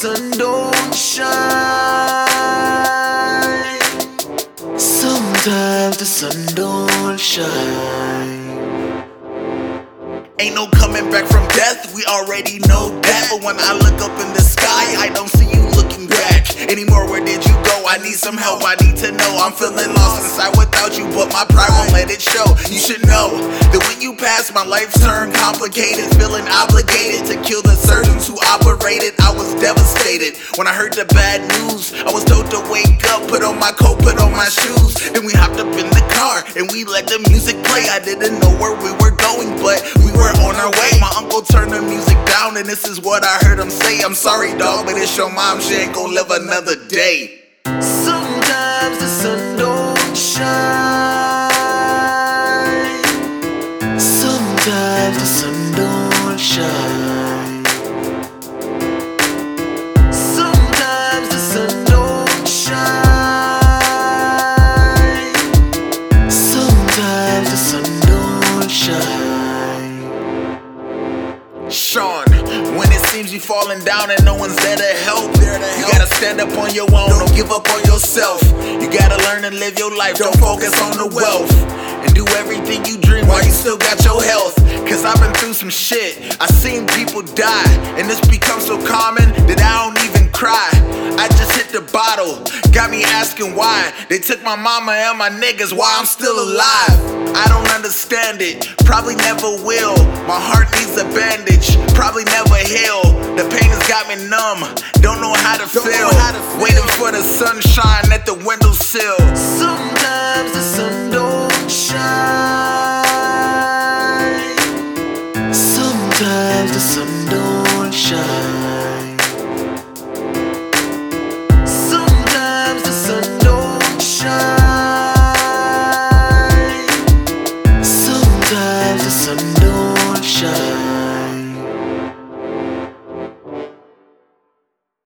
sun don't shine. Sometimes the sun don't shine. Ain't no coming back from death, we already know that. But when I look up in the sky, I don't see you looking back anymore. Where did you go? I need some help, I need to know. I'm feeling lost inside without you, but my pride won't let it show. You should know that when you pass, my life's turned complicated. Feeling obligated to kill the surgeons who operated. I was devastated when I heard the bad news. I was told to wake up, put on my coat, put on my shoes. Then we hopped up in the car and we let the music play. I didn't know where we were going, but we were on our way. My uncle turned the music down and this is what I heard him say. I'm sorry dog, but it's your mom, she ain't gon' live another day. Sometimes the sun don't shine. Sometimes the sun don't shine. Sometimes the sun don't shine. Sometimes the sun don't shine. Sean, when it seems you falling down and no one's there to help, you gotta stand up on your own, don't give up on yourself. You gotta learn and live your life, don't focus on the wealth. And do everything you dream while you still got your health. Cause I've been through some shit, I seen people die, and it's become so common that I don't even cry. I just hit the bottle, got me asking why they took my mama and my niggas, why I'm still alive. I don't understand it, probably never will. My heart needs a bandage, probably never heal. The pain has got me numb, don't know how to feel. Waiting for the sunshine at the windowsill. Sometimes the sun don't shine.